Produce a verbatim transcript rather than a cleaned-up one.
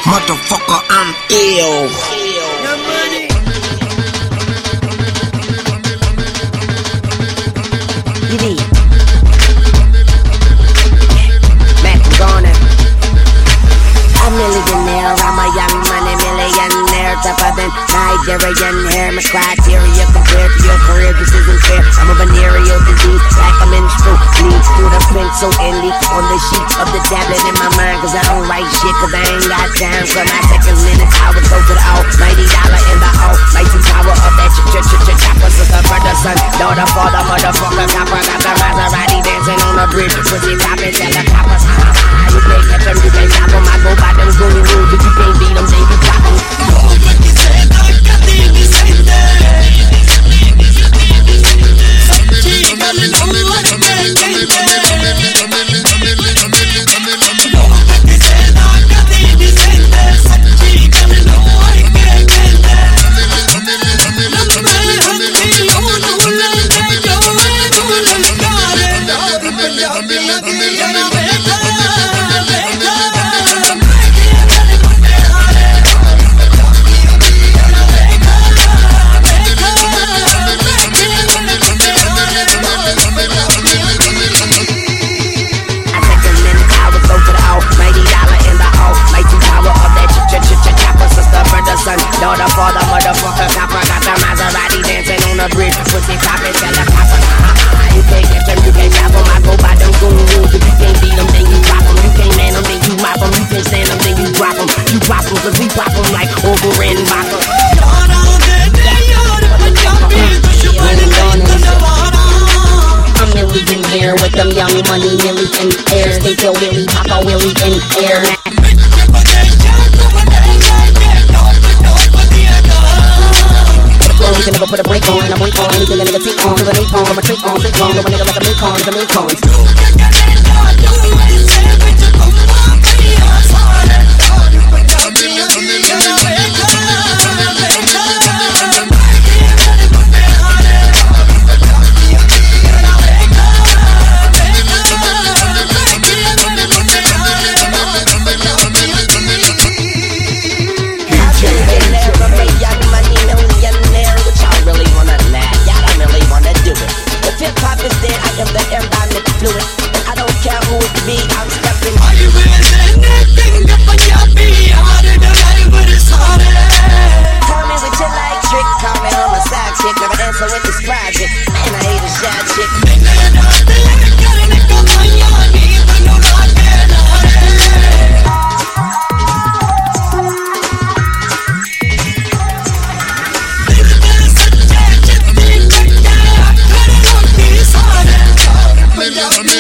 Motherfucker, I'm ill. Your money. You need Mac Garner. I'm a millionaire, I'm a young money millionaire, tougher than Nigerian hair. My criteria compared to your career, this isn't fair. I'm a venereal disease, like a menstrual bleed through the pencil and leak on the sheets of the tablet in my mind. Cause I don't write shit, cause I ain't got time. So my second minute, I would go to the almighty dollar in the almighty power of that ch-ch-ch-chopper. Sister, brother, son, daughter, father, motherfucker, copper. Got the Maserati dancing on the bridge, pussy poppin', tell the coppers, ha ha ha. You can't catch them, you can't stop them. I go by them goon rules, if you can't beat them, then you drop them. Daughter, father, motherfucker, copper. Got the Maserati dancing on the bridge, pussy poppin', tell the copper, ha ha ha. You can't catch them, you can't stop them. I go by them goon rules. If you can't beat them, then you drop them. You can't man them, then you mop them. You can't stand them, then you drop them. You drop them, cause we pop them like over and Baka. I'm a millionaire with them young money millionaires. They tell Willie, Papa Willie in air. You can never put a break on, and I break on anything a nigga take on. Cause I make on, I'm a trick on, trick on. Of a nigga like a make on, a make on. I'm